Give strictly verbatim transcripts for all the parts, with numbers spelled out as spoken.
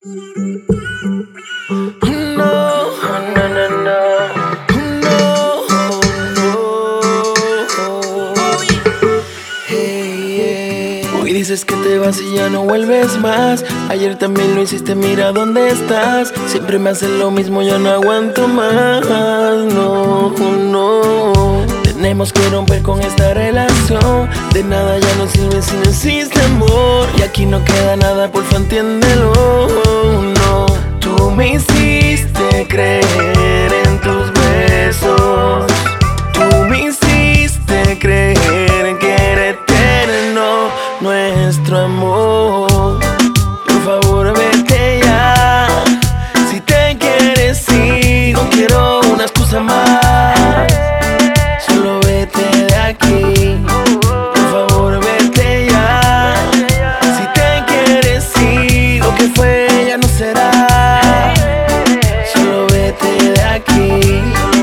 No, no, no, no. No, no. Hey, yeah. Hoy dices que te vas y ya no vuelves más. Ayer también lo hiciste, mira dónde estás. Siempre me haces lo mismo, ya no aguanto más. No, no. Tenemos que romper con esta relación. De nada ya no sirve si no existe amor. Y aquí no queda nada, porfa entiéndelo. No, tú me hiciste creer en tus besos. Tú me hiciste creer que era eterno nuestro amor. Por favor vete ya. Si te quieres ir, no quiero una excusa más. Solo vete de aquí. Por favor vete ya. Si te quieres ir, lo que fue ya no será. Solo vete de aquí.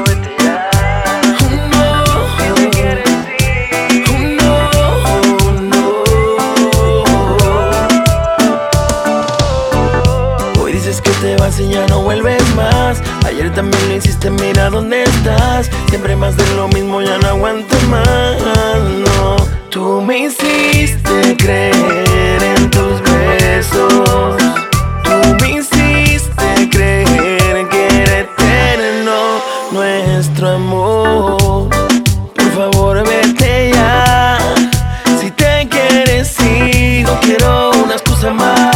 Te vas y ya no vuelves más. Ayer también lo hiciste, mira dónde estás. Siempre más de lo mismo, ya no aguanto más. No, tú me hiciste creer en tus besos. Tú me hiciste creer que era eterno nuestro amor. Por favor vete ya. Si te quieres ir, no quiero una excusa más.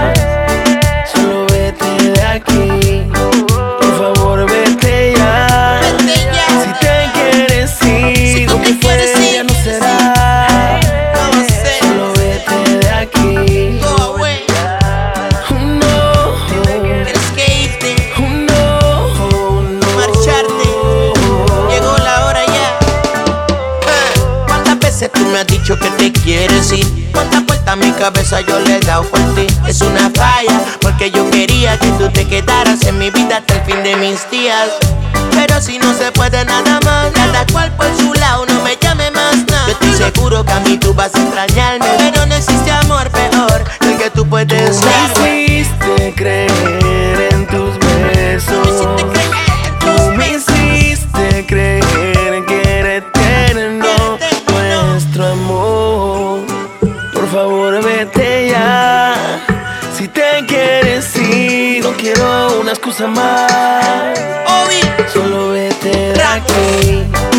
Aquí. Por favor vete ya. Vete ya. Si te quieres ir, si lo que fue ya no será. No sé. Solo vete de aquí. Go away. No. Tienes que irte, No, no. marcharte. Llegó la hora ya. Ah, ¿cuántas veces tú me has dicho que te quieres ir? ¿Cuántas vueltas a mi cabeza yo le he dado por ti? Es una falla, porque yo quería que tú te quedaras en mi vida hasta el fin de mis días. Pero si no se puede nada más, cada cual por su lado, no me llame más nada. Yo estoy seguro que a mí tú vas a extrañarme, pero no existe amor peor del que tú puedes dar. Tú me hiciste creer en tus besos. Tú me hiciste creer que era eterno nuestro amor. Por favor vete ya. Si te quieres ir, no quiero una excusa más. Solo vete de aquí.